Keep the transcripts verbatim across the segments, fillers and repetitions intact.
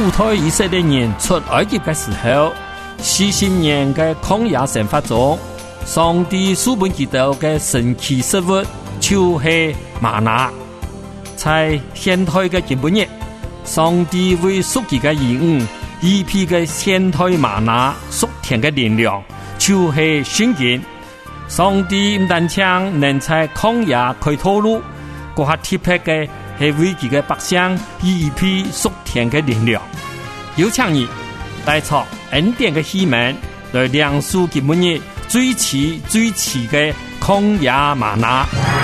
主推以色列人出埃及的时候，四十年的曠野生活中，上帝赐本基督的神奇食物就是玛拿。在现代的今日，上帝为属己的兒女一批的現代瑪拿屬天的力量，就是聖經。上帝唔單止能在曠野開道路，嗰下特別嘅係為佢嘅百姓一批屬天的力量。有請你帶出恩典的希望，來亮出今日最遲最遲嘅曠野瑪拿。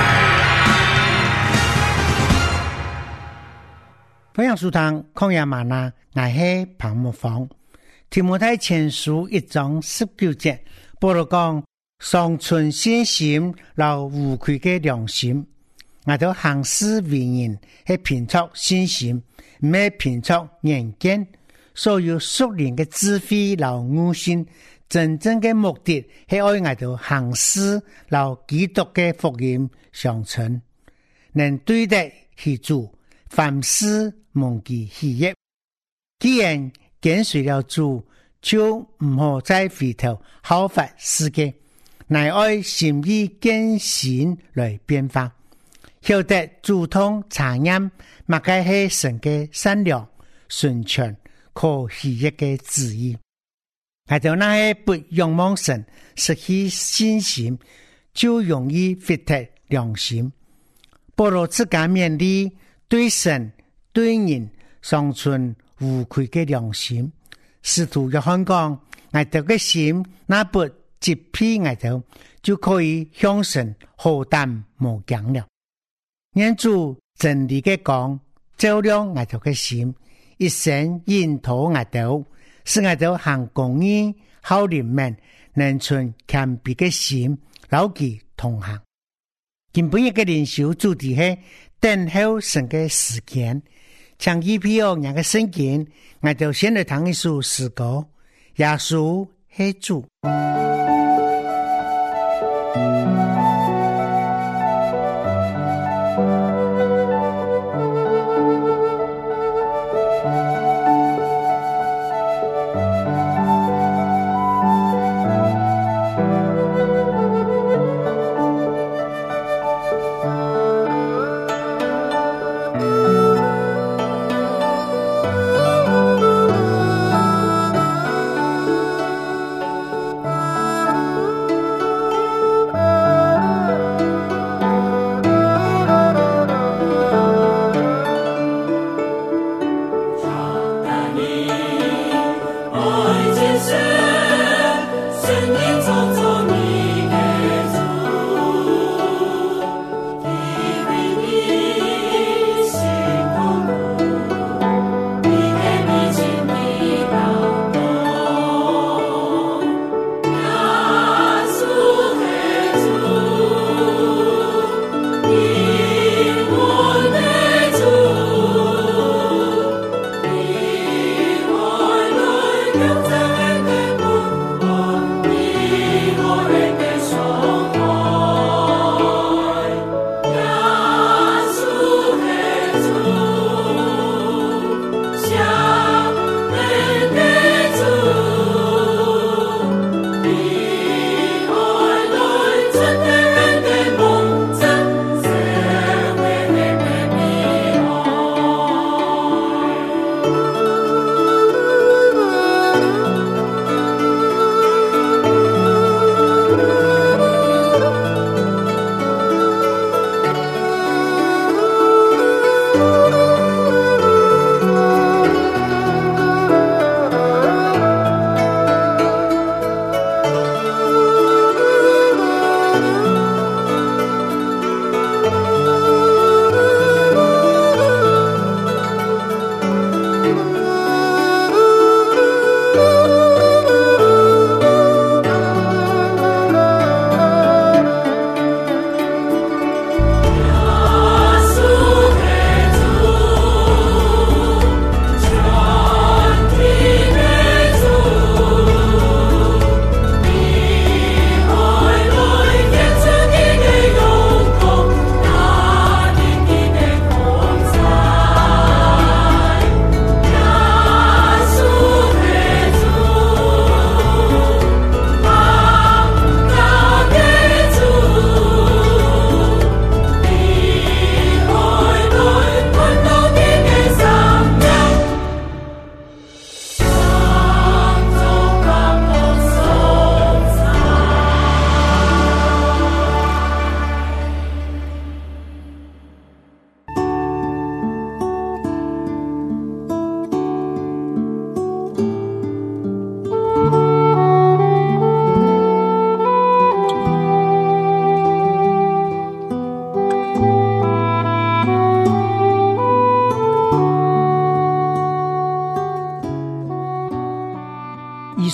歡迎收聽曠野嗎哪，我係彭木芳。提摩太前書一章十九節，保羅講：常存信心，留無愧嘅良心。我哋行事為人係憑着信心，唔係憑着眼見。所有屬靈嘅智慧，留悟性，真正嘅目的係愛我哋行事，留基督嘅福音相稱，能對得起主，凡事蒙其喜悅。既然跟隨了主，就唔好再回頭效法世界，乃愛心意更新來變化，曉得主動查驗乜嘅係神嘅善良、純全、可喜悅嘅旨意。係到那些不仰望神、失去信心，就容易毀掉良心。保羅自家勉勵對神對人尚存無愧嘅良心，使徒約翰講：我哋嘅心那不潔癖，我哋就可以向神何擔無講了。願主真理嘅講，照亮我哋嘅心，一生引導我哋，使我哋行公義、好人們能存謙卑嘅心，牢記同行。今本日嘅靈修主題係等候神嘅時間。像一批哦，兩個聖經，我就先來談一首詩歌，耶穌係主。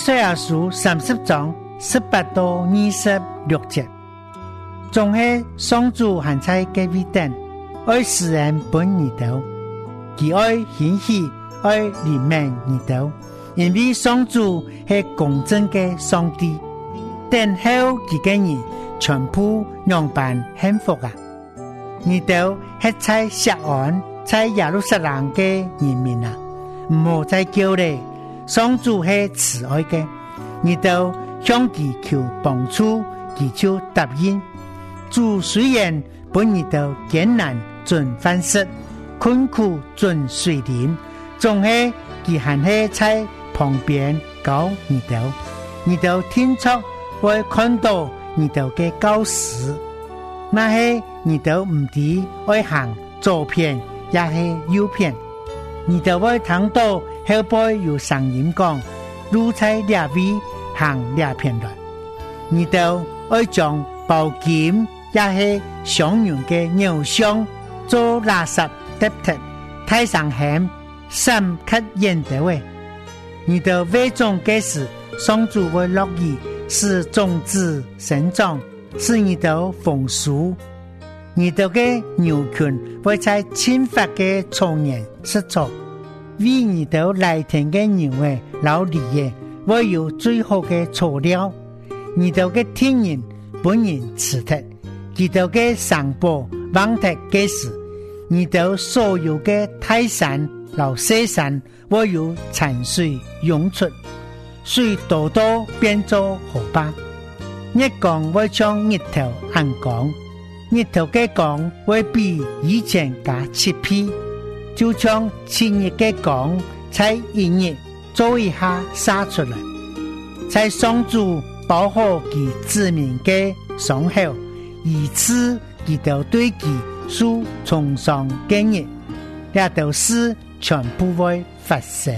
以赛亚书三十章十八到二十六节，總係上主還在嘅位等，愛世人本耳朵，佢愛歡喜，愛憐憫耳朵，因為上主係公正嘅上帝，等候佢嘅人全部樣板幸福啊！耳朵係在錫安，在耶路撒冷嘅人民啊，唔好再叫咧，上主係慈愛嘅，耳朵向佢求幫助，佢就答應。主雖然本耳朵艱難盡凡事，困苦盡水靈，總係佢還係在旁邊教耳朵，耳朵聽出會看到耳朵嘅教示，那係耳朵唔知愛行左邊也係右邊，耳朵會聽到後背有聲音講路在哪位行哪邊來，耳朵愛將寶劍也係上人嘅偶像做垃圾堆疊，太上險深刻認得嘅。你的為種嘅事，上主會樂意使種子生長，使你的豐收。你的嘅牛群會在清發嘅草原食草，為你的來天嘅牛嘅老李嘅會有最好嘅草料。你的嘅天人本人吃的。你到嘅上坡望得嘅時，你到所有嘅大山老小山會有泉水湧出，水多多變做河巴。日光會將日頭暗光，日頭嘅光會比以前加七倍，就將前日嘅光在一日做一下灑出來，在上主保護其子民嘅上後。以此佢就對佢所崇尚嘅人，也都是全部會發生。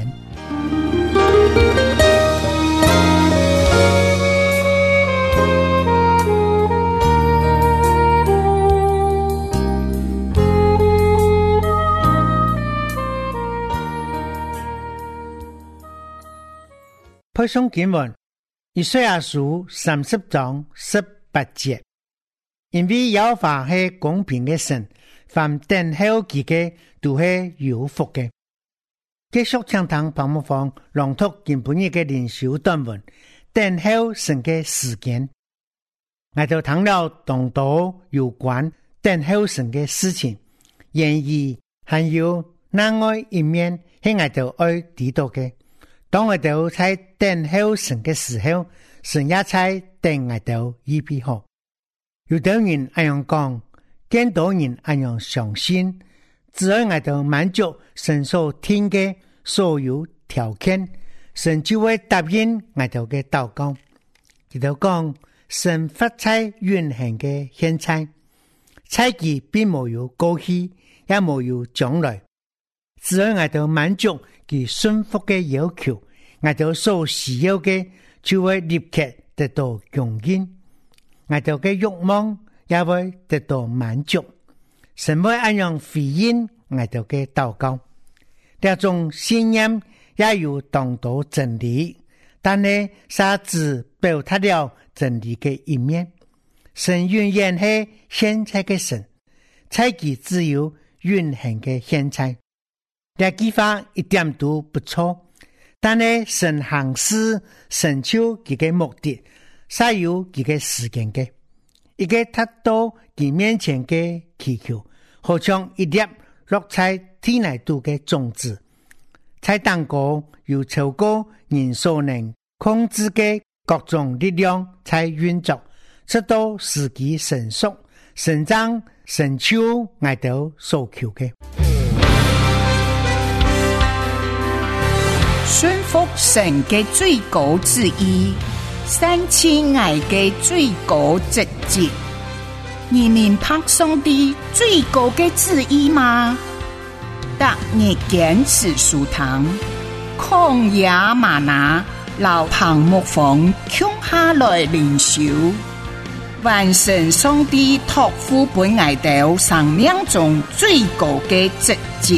配送經文，以賽亞書三十章十八節。因為耶和華係公平嘅神，凡等候佢嘅都係有福嘅。繼續聽堂彭木芳朗讀今本日嘅靈修短文，等候神嘅時間。我就談了眾多有關等候神嘅事情，然而還有另外一面係我就愛知道嘅。當我就在等候神嘅時候，神也在等我就預備好。有的人這樣講，更多人這樣相信，只要我哋滿足神所聽嘅所有條件，神就會答應我哋嘅禱告。佢就講，神發在永恆嘅現在，猜忌並沒有過去，也沒有將來。只要我哋滿足佢順服嘅要求，我哋所需要嘅就會立刻得到供應。我哋嘅慾望也會得到滿足，神會按樣回應我哋嘅禱告。這種信念也有當到真理，但係沙子表達了真理嘅一面。神永遠係現在嘅神，猜忌只有永恆嘅現在。這句話一點都不錯，但係神行事成就佢嘅目的，是有佢嘅時間嘅，一個達到佢面前嘅祈求，好像一粒落在天內度嘅種子，在當過有超過人所能控制嘅各種力量在運作，直到時機成熟，成長成就我哋所求嘅。 順服神嘅最高旨意，三千愛嘅最高職責，你明白上帝最高嘅旨意嗎？特日堅持書堂，曠野嗎哪，老彭木房共下來靈修，完成上帝託付本愛道生命中最高嘅職責。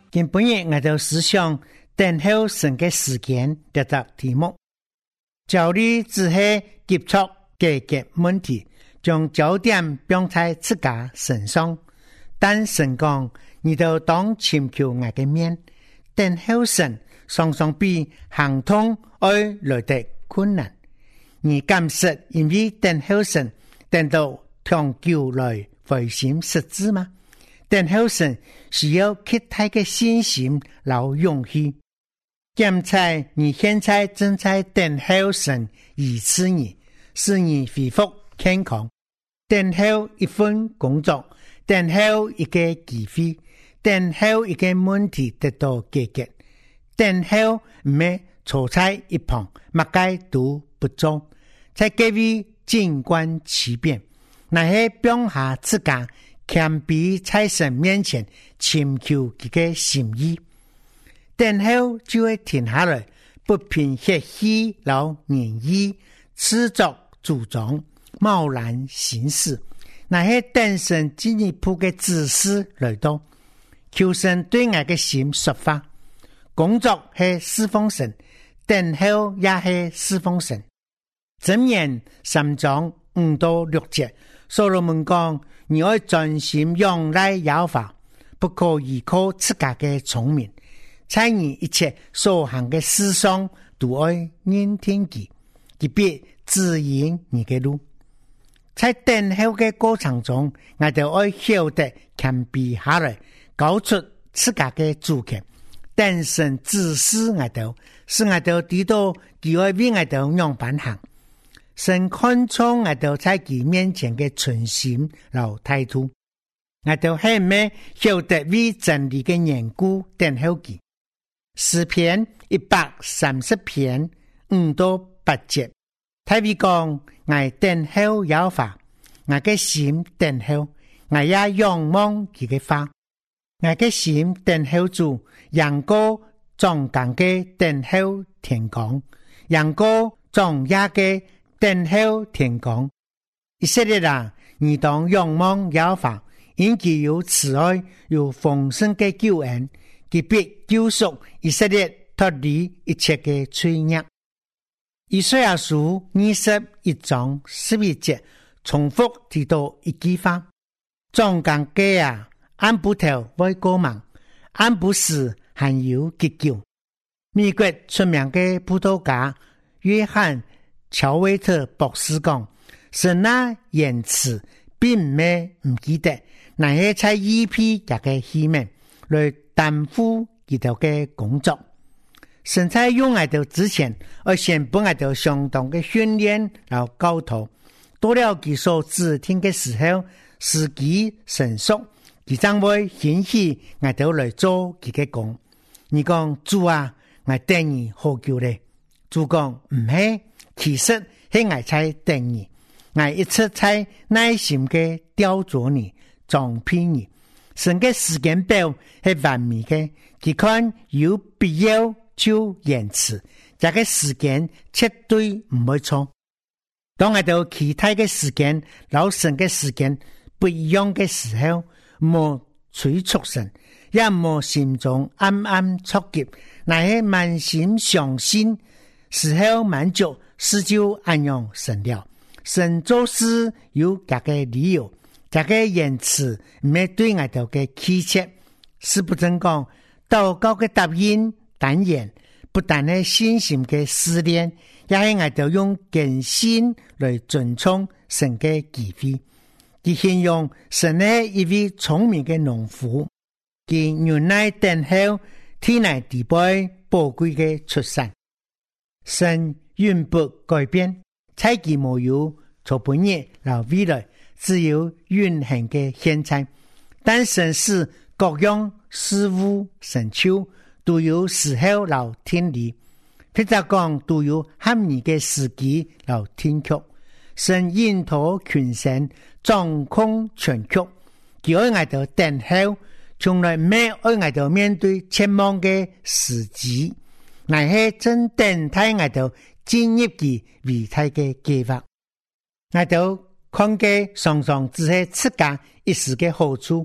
今本日我哋思想等候神嘅時間得到題目，焦慮只係急速解決問題，將焦點放在自家身上。但神講，你就當尋求我嘅面，等候神常常比行通愛來得困難。而感實因為等候神等到長久來回心實志嗎？等候神需要極大嘅信心和勇氣。檢查你現在正在等候神醫治你，使你恢復健康，等候一份工作，等候一個機會，等候一個問題得到解決，等候唔係坐在一旁，乜嘢都不做，在各位靜觀其變，那些放下自家，謙卑在神面前尋求佢嘅心意，等候就會停下來，不憑血氣老言語，持作主張，貿然行事。那些等神進一步嘅指示來到，求神對我嘅心說話。工作係侍奉神，等候也係侍奉神。箴言三章五到六節，所羅門講：你要專心仰賴耶和華，不可依靠自家嘅聰明，在你一切所行嘅事上都要認聽佢，佢必指引你嘅路。在等候嘅過程中，我哋要曉得謙卑下來，交出自家嘅主權，等神指示我哋，使我哋知道佢會為我哋樣板行。神看重我哋在佢面前嘅存心和態度，我哋係咪曉得為真理嘅緣故等候佢？詩篇一百三十篇五到八節，大衛講：我等候耶和華，我嘅心等候，我也仰望佢嘅話，我嘅心等候主，陽光壯강嘅等候天光，陽光壯夜嘅等候天光。以色列人，你當仰望耶和華，因佢有慈愛，有豐盛嘅救恩，佢必救贖以色列脫離一切嘅罪孽。以賽亞書二十一章十一節重複提到一句話：壯강嘅啊，按不頭會過忙，按不死還有急救。美國出名嘅葡萄架約翰喬維特博士講：神那言辭並沒唔記得，那些在一批一個器皿來擔負佢哋嘅工作。神在用我哋之前，我先幫我哋相當嘅訓練然後教導，到了佢所指定嘅時候，時機成熟，佢將會顯示我哋來做佢嘅工。你講主啊，我等你好久咧？主講唔係，其實係我在等你，我一直在耐心嘅雕琢你、裝配你。神嘅時間表係完美嘅，佢看有必要就延遲，這個時間絕對唔會錯。當我哋其他嘅時間、老神嘅時間不一樣嘅時候，莫催促神，也莫心中暗暗促急，那些滿心相信時候滿足，事就安樣神了。神做事有各個理由，這個延遲唔係對我哋嘅欺切，是不正講禱告嘅答應但言，不但係信心嘅試煉，也係我哋用堅信來尊重神嘅機會。佢形容神係一位聰明嘅農夫，佢忍耐等候天來地輩寶貴嘅出產。神永不改變，在佢冇有從本日到未來，只有永恆嘅現在。但神是各樣事物成就，都有時候和天理，譬如講都有合宜嘅時機和天曲。神引導群神，掌控全局，佢愛我哋等候，從來沒愛我哋面對前望嘅時機，乃係真等待我哋進入佢偉大嘅計劃。我哋看嘅常常只係自家一時嘅好處，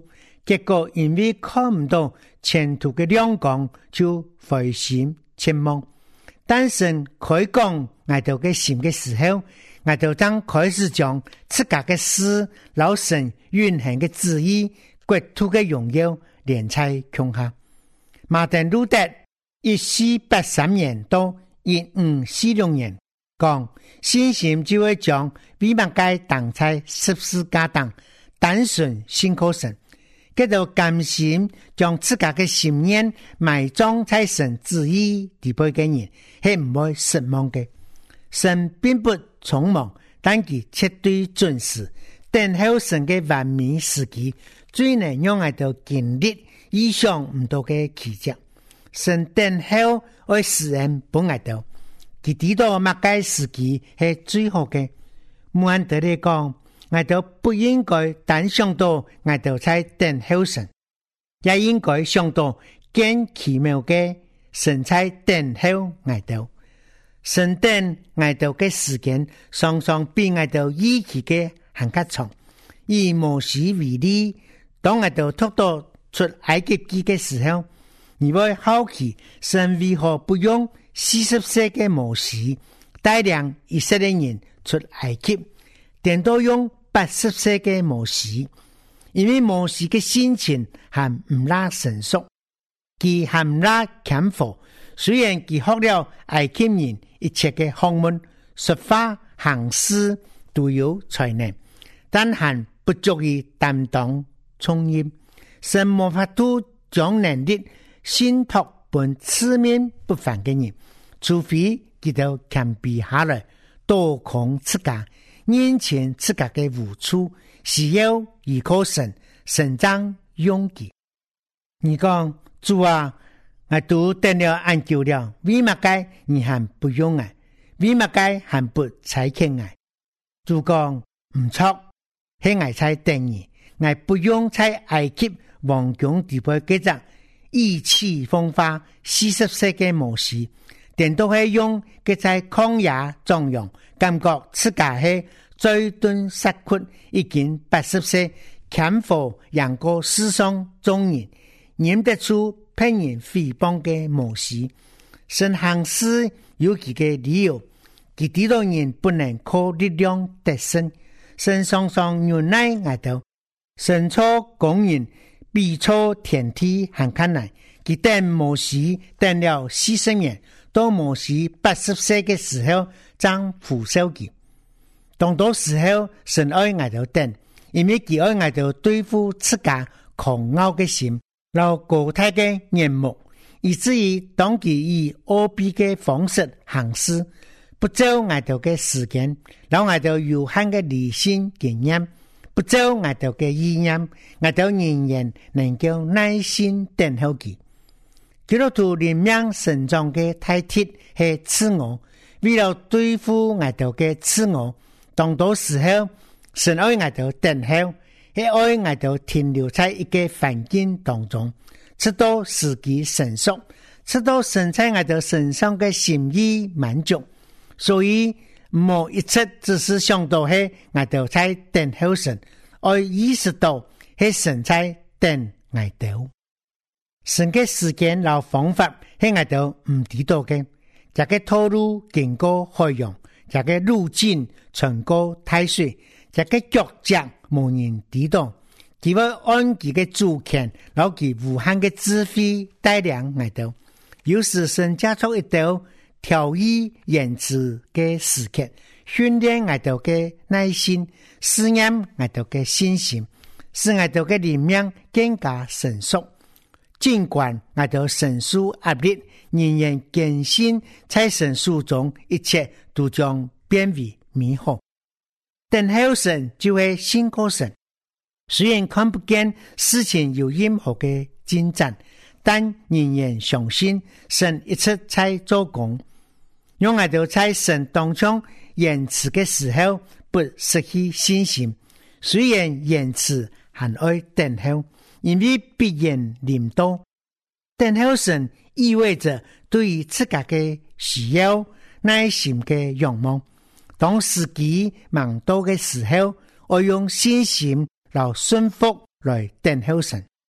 結果因為看唔到前途嘅亮光，就灰心切望。但神開講我哋嘅心嘅時候，我哋當開始將自家嘅事、老神運行嘅旨意、國土嘅榮耀連在胸下。馬丁路德一四八三年到一五四六年講，信心就會將為物界當在十字架上單純信靠神，佢就甘心將自家嘅信念埋葬在神旨意地背嘅人，係唔會失望嘅。神並不匆忙，但佢絕對準時，等候神嘅完美時機，最能讓我哋經歷意想唔到嘅奇蹟。神等候愛使人幫我哋，佢知道乜嘅時機係最好嘅。穆罕德嚟講，我哋不應該單想到我哋在等候神，也應該想到更奇妙嘅神在等候我哋。神等我哋嘅時間，常常比我哋預期嘅還較長。以摩西為例，當我哋脫到出埃及記嘅時候，你會好奇神為何不用四十歲嘅摩西帶領以色列人出埃及，點都用八十歲嘅摩西？因為摩西嘅心情還唔拉成熟，佢還唔拉謙和。雖然佢學了埃及人一切嘅學問、說話、行事都有才能，但還不足以擔當重任。神無法度將能力信託本自命不凡嘅人，除非佢哋謙卑下來，多空自家，認清自家嘅無處，需要依靠神，神將勇氣。你講主啊，我都等了很久了，為乜解你還不用啊？為乜解還不採取啊？主講唔錯，係我在等你，我不用在埃及王宮地背記着意氣風發四十歲嘅模式，點都係用佢在曠野壯陽，感覺自家係最敦實屈，已經八十歲，謙和贏過世上眾人，認得出騙人誹謗嘅模式。神行事有幾個理由，佢知道人不能靠力量得勝，神常常忍耐我哋，神錯工人比錯天地還困難。佢等摩西等了四十年，到摩西八十歲嘅時候，將扶收佢。當到時候，神愛我哋等，因為佢愛我哋對付自家狂傲嘅心，老高態嘅面目，以至於當佢以惡逼嘅方式行事，不照我哋嘅時間，讓我哋有限嘅理性經驗，不照我哋嘅意念，我哋仍然能夠耐心等候佢。基督徒靈命成長嘅態度係自我，為了對付我哋嘅自我，當到時候，神愛我哋等候，係愛我哋停留在一個環境當中，直到時機成熟，直到神在我哋身上嘅心意滿足。所以冇一切只是想到係我哋在等候神，而意識到係神在等我哋。神嘅時間和方法係我哋唔知道嘅，這個道路經過海洋，這個路徑穿過大水，這個腳跡無人知道。佢會按佢嘅主權，然後佢無限嘅智慧帶領我哋。有時神加出一道調意言辭嘅時刻，訓練我哋嘅耐心，試驗我哋嘅信心，使我哋嘅靈命更加成熟。儘管我哋承受壓力，仍然堅信在神書中一切都將變為美好。等候神就會信靠神，雖然看不見事情有任何嘅進展，但仍然相信神一直在做工。讓我哋在神當中延遲嘅時候不失去信心，雖然延遲還愛等候，因為必然臨到。等候神意味着對於自家嘅需要耐心嘅仰望，當時機忙到嘅時候，我用信心來順服來等候神。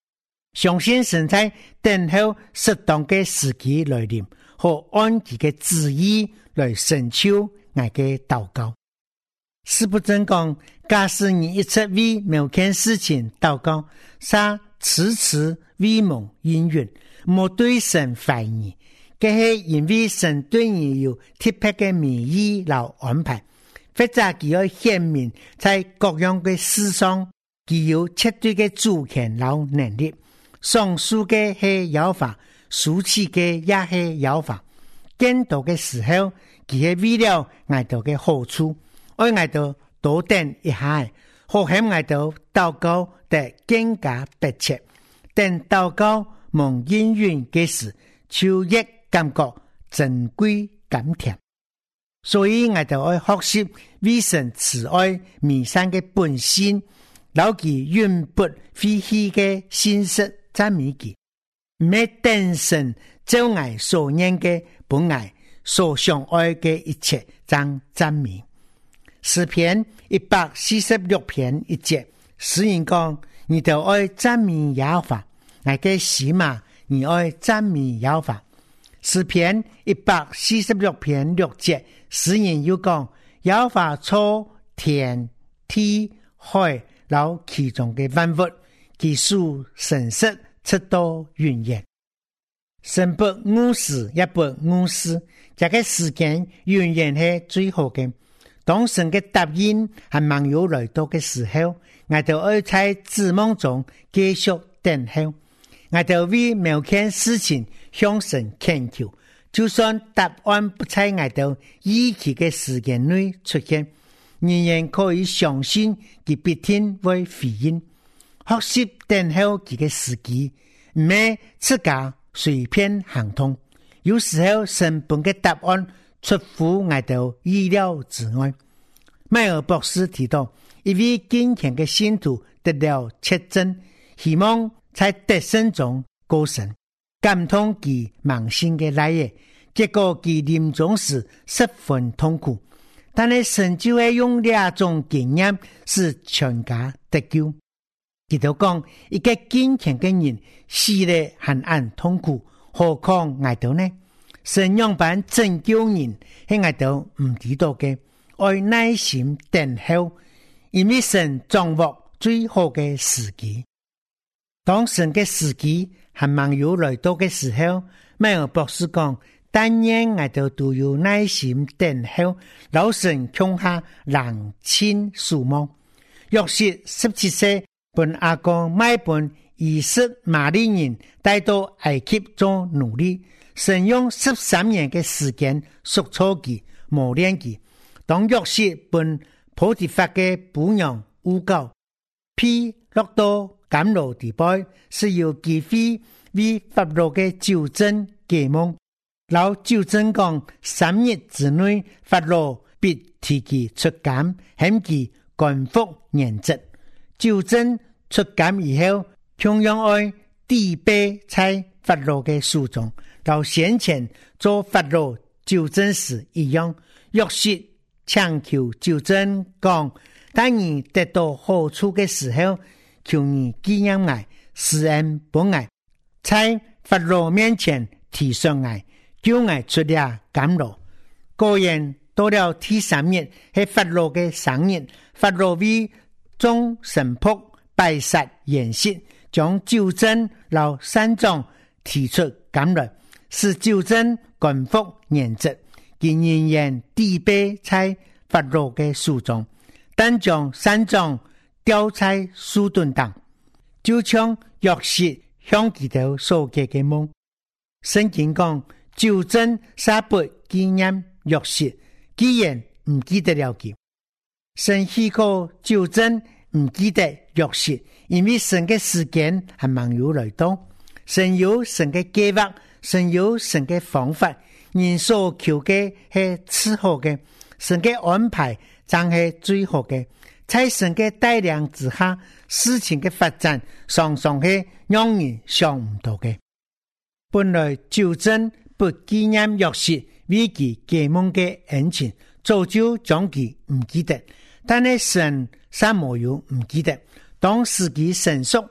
相信神在等候适当的時機來臨，和按其嘅旨意來成就我嘅禱告。使不正講，假使你一直為某件事情禱告，撒遲遲為蒙應允，莫對神懷疑，這是因為神對你有特別嘅美意和安排，或者佢要顯明在各樣嘅事上，佢有絕對嘅主權和能力。上述嘅係有法，數起嘅也係有法。見到嘅時候，佢係為了愛到嘅好處，愛愛到多等一下，好希愛到禱告得更加迫切。等禱告蒙應允嘅時，就越感覺珍貴甘甜。所以愛到愛學習為神慈愛彌散嘅本性，牢記永不廢棄嘅信實。讚美佢，唔係等神照愛所念嘅本愛，所相愛嘅一切，將讚美。詩篇一百四十六篇一節，詩人講：你就愛讚美耶和華，愛嘅喜嘛，你愛讚美耶和華。詩篇一百四十六篇六節，詩人又講：耶和華創天地海，然後其中嘅萬物，其數神識。直到永遠，神不誤事也不誤事，這個時間永遠是最好的。當神的答應還沒有來到的時候，我就要在指望中繼續等候。我就為某件事情向神懇求，就算答案不在我就預期的時間內出現，仍然可以相信佢必定會回應。學習等候佢嘅時機，唔係自家隨便行通。有時候神本嘅答案出乎我哋意料之外。邁爾博士提到，一位堅強嘅信徒得了確診，希望在得勝中過神，感通其盲性嘅來嘢，結果其臨終時十分痛苦。但係神就會用兩種經驗使全家得救。佢就講，一個堅強嘅人死了還很痛苦，何況我哋呢？神樣般拯救人，係我哋唔知道嘅，愛耐心等候，因為神掌握最好嘅時機。當神嘅時機還沒有來到嘅時候，邁爾博士講，但願我哋都有耐心等候，老神降下冷清曙光。約瑟十七歲。本阿公買本以色瑪利人帶到埃及做奴隸，神用十三年嘅時間塑造佢、磨練佢。當約瑟本波提法嘅婦娘誣告，被落到監牢地步，是要機會為法老嘅糾正解夢。老糾正講，三日之內法老必提佢出監，向佢官復原職。糾正出監以後，同樣愛底背在法老嘅書中，到先前做法老糾正時一樣。約瑟強求糾正講，當你得到好處嘅時候，求你紀念我，施恩本我，在法老面前提上我，叫我出了監牢。果然到了第三日，係法老嘅生日，法老為眾臣僕拜殺筵席，將糾正老三長提出監來，使糾正官復原職。佢仍然底背在法老嘅書中，但將三長吊在樹墩上，就像約瑟向佢哋所記嘅夢。聖經講，糾正殺不紀念約瑟，既然唔記得了佢。神許可糾正唔記得約瑟，因為神嘅時間係沒有來到。神有神嘅計劃，神有神嘅方法，人所求嘅係次好嘅，神嘅安排正係最好嘅。在神嘅帶領之下，事情嘅發展常常係讓人想唔到嘅。本來糾正不紀念約瑟為其解夢嘅恩情，早就將佢唔記得。但係神啥沒有唔記得，當時機成熟，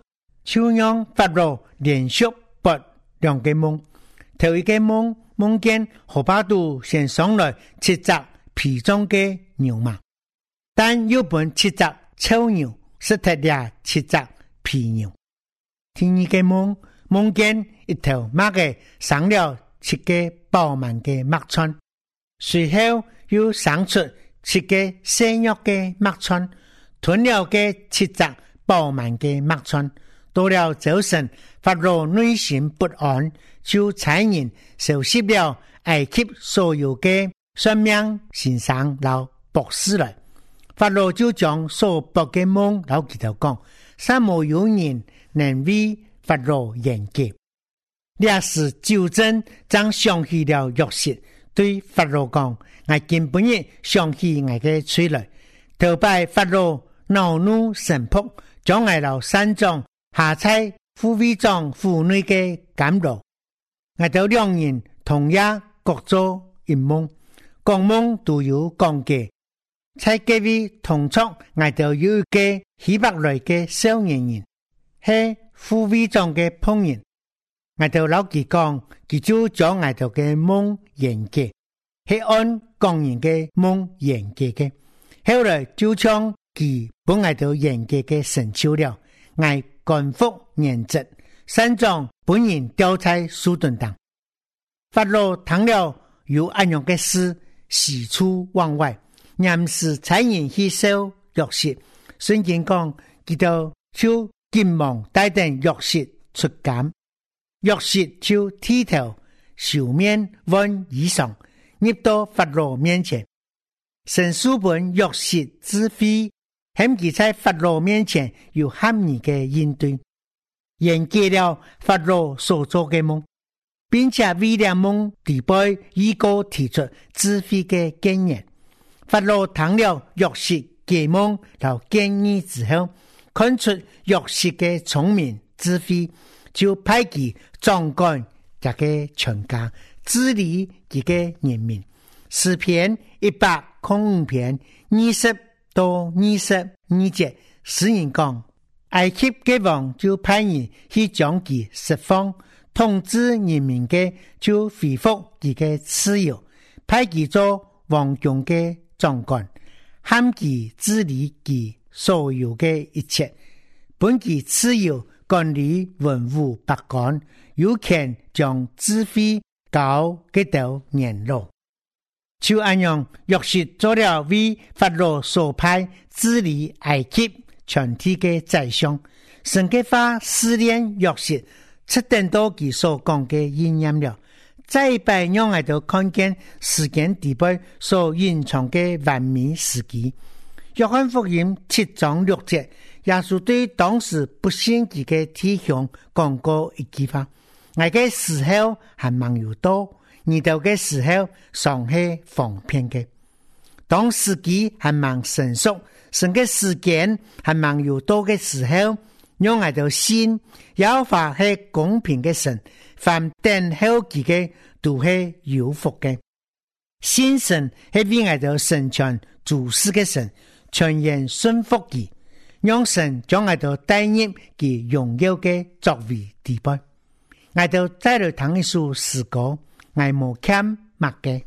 就让法老连续拨两个梦。头一个梦，梦见河巴度先上来七只皮中的牛马，但又本七只臭牛，失脱了七只皮牛。第二个梦，梦见一头马嘅上了七个饱满的麦川，随后又生出七个鲜肉的麦川，吞了嘅七只饱满的麦川。到了早晨，法老内心不安，就差人收拾了埃及所有的算命先生老博士来。法老就将所博的梦老佢頭講，三無有人能為法老言解。這時糾正將想起了約瑟，對法老講：我根本日想起我的嘴來，頭拜法老惱怒神僕，將我老山中下在護衛長婦女的監牢。我哋兩人同樣各做一夢，講夢都有講嘅。在這位同桌，我哋有一個希伯來嘅少年人，係護衛長嘅朋友。我哋老佢講，佢就將我哋嘅夢演嘅，係按講人嘅夢演嘅嘅。後來就將佢本我哋演嘅嘅成就了，我干覆原則，山莊本人掉在樹墩當。法老聽了有安樣嘅事，喜出望外，嚴是差人去收約瑟。聖經講，佢就就急忙帶定約瑟出監，約瑟就剃頭受面換衣裳，入到法老面前。神書本約瑟之非，喺佢在法老面前有合宜嘅應對，演解了法老所做嘅夢，並且為了夢地背預告提出智慧嘅經驗。法老聽了約瑟嘅夢和建議之後，看出約瑟嘅聰明智慧，就派佢掌管這個全家，治理佢嘅人民。詩篇一百零五篇二十到二十二節，詩人講，埃及嘅王就派人去將佢釋放，統治人民嘅就恢復佢嘅自由，派佢做王宮嘅長官，限佢治理佢所有嘅一切，本佢自由管理文武百官，有權將智慧交給到年老。就按樣約瑟做了為法老所派治理埃及全體嘅宰相，神嘅話試煉約瑟，七等到佢所講嘅應驗了。再拜讓我哋看見時間地背所隱藏嘅完美時機。約翰福音七章六節，耶穌對當時不信佢嘅弟兄講過一句話：我嘅時候還蠻有多。你到嘅時候尚係方便嘅，當時機還蠻成熟，神嘅時間還蠻有多嘅時候，讓我哋信耶和華係公平嘅神，凡等候佢嘅都係有福嘅。信神係為我哋成全諸事嘅神，全然順服佢，讓神將我哋帶入佢榮耀嘅作為地步。我哋再來談一首詩歌。愛無欠默嘅，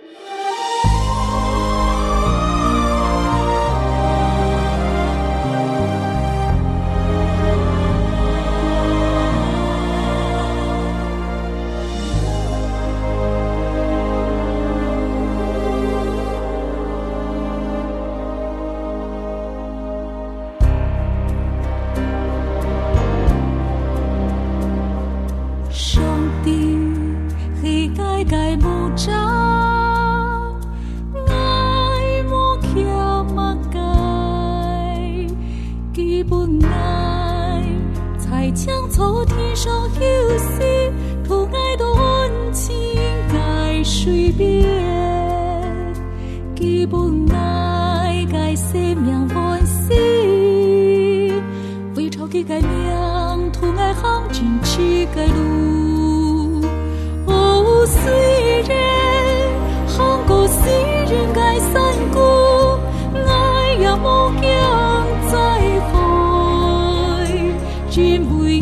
將草天上休息，圖愛的溫情該隨便，基本愛該生命歡喜，為朝佢該命圖愛行進去該路。哦，雖然行過世人該山谷，愛也無疆在海，只每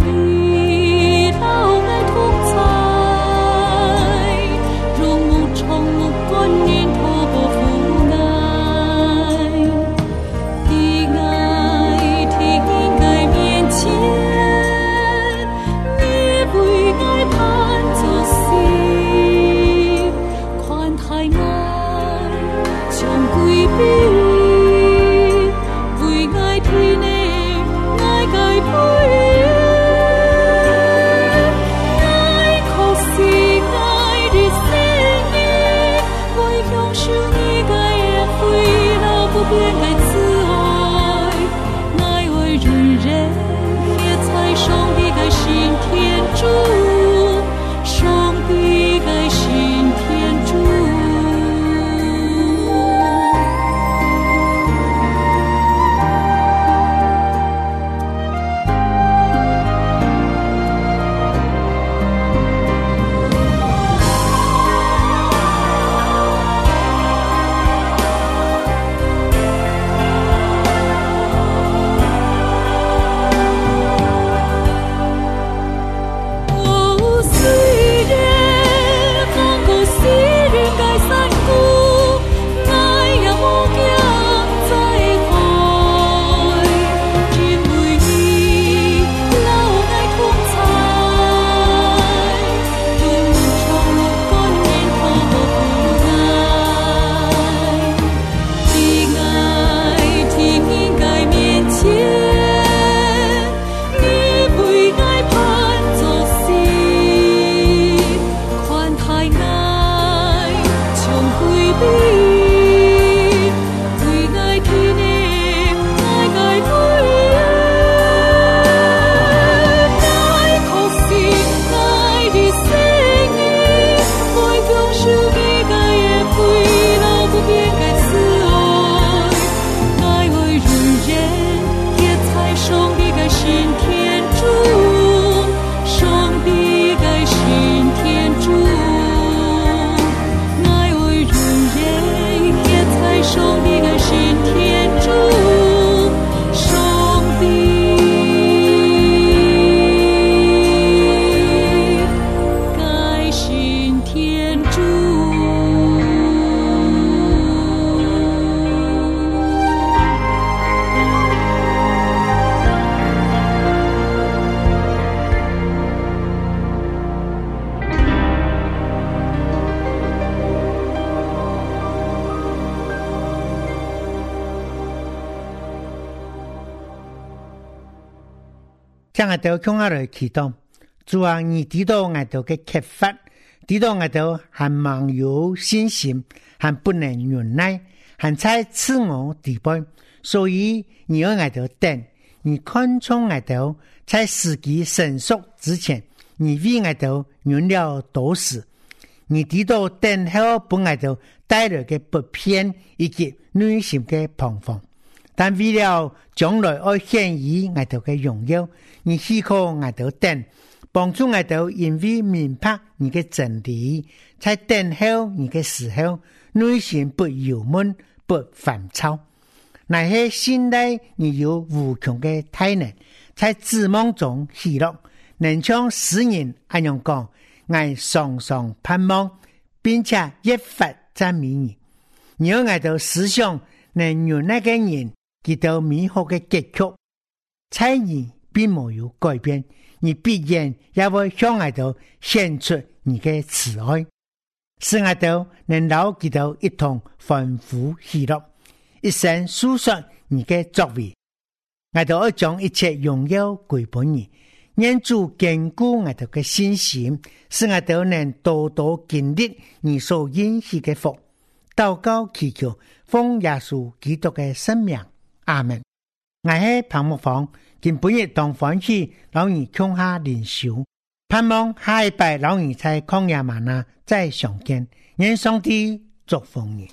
將我哋向下來祈禱，主啊，你知道我哋嘅缺乏，知道我哋還盲有信心，還不能忍耐，還在自我地步，所以你要我哋等，你看重我哋在時機成熟之前，你為我哋忍了多時，你知道等候本我哋帶來嘅不便以及內心嘅彷徨，但為了將來要顯現我哋嘅榮耀，你許可我哋等，幫助我哋因為明白你嘅真理，在等候你嘅時候，內心不憂悶不煩躁。那些信賴你有無窮嘅大能，在指望中喜樂，能將詩人這樣講，我常常盼望，並且一發讚美你。你要我哋思想能讓那個人見到美好嘅結局，猜你並沒有改變，你必然也會向我哋顯出你嘅慈愛，使我哋能夠見到一同歡呼喜樂，一生訴說你嘅作為。我哋要將一切榮耀歸本你，願主堅固我哋嘅信心，使我哋能多多經歷你所應許嘅福。禱告祈求，奉耶穌基督嘅聖名，阿門。我係彭木芳，今本日當歡喜老兒向下連手，盼望下一拜老兒在曠野嗎哪再相見。願上帝祝福你。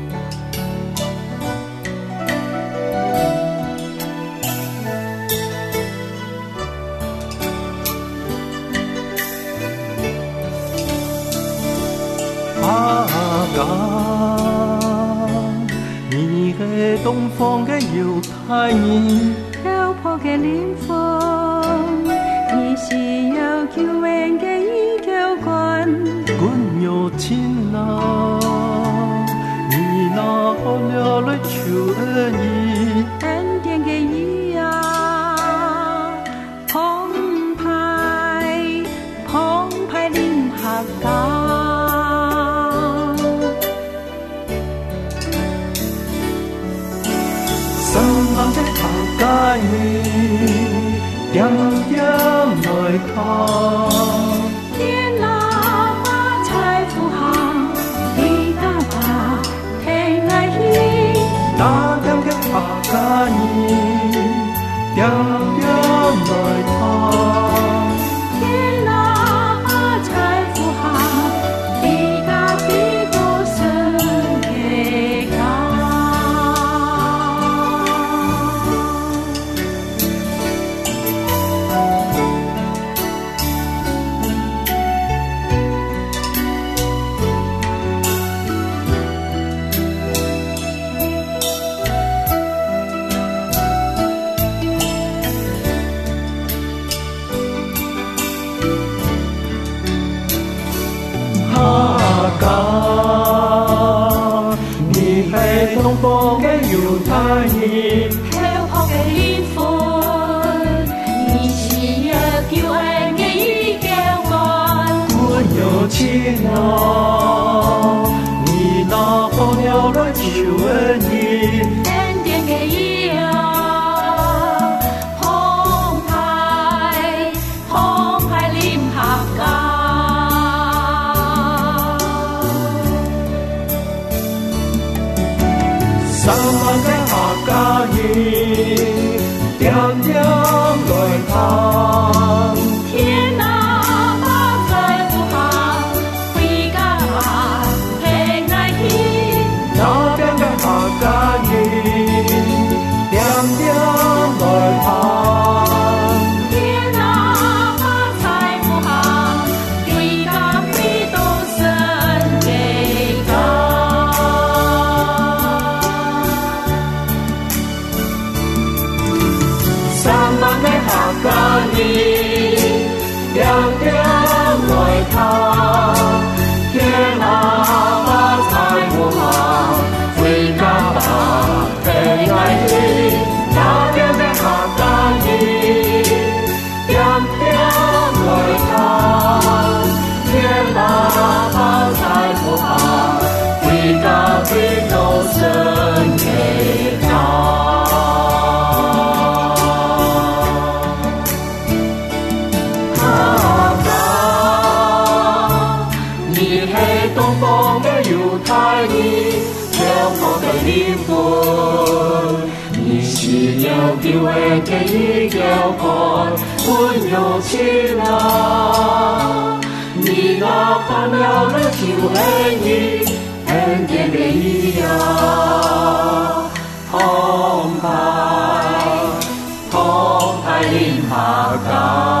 阿哥，你係東方嘅猶太人， 漂泊嘅靈魂，你是有救恩嘅依靠關， 管有情郎，你拿好了來求恩義， 恩典嘅義啊，澎湃澎湃臨下港。 愛你點點來看， 天哪把財富行，你大把聽愛意， 那點嘅阿家你點點來看， 天哪把財富行，你大比多神嘅高。 東方嘅猶太人， 漂泊嘅靈魂，你是有救恩嘅依靠關， 管有情郎，你拿好了來求恩義， 恩典嘅義啊，澎湃澎湃臨下港。 三萬嘅客家人，點點來看， 天哪把財富行，回家聽愛意， 那邊嘅客家人，點點來看， 天哪把財富行，回家比多神嘅高。 家人點點來看，天哪把財富行，回家吧聽愛意，那邊嘅客家人點點來看，天哪把財富行，回家比多神嘅高。 東方嘅猶太人，將我嘅靈魂，你是要叫我嘅一條幹，溫柔起來。你那盼了了就係你，恩典嘅一樣，澎湃澎湃臨下界。